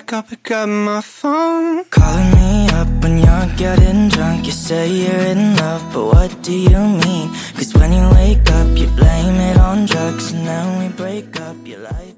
pick up my phone. Calling me up when you're getting drunk. You say you're in love, but what do you mean? 'Cause when you wake up, you blame it on drugs, and then we break up, your life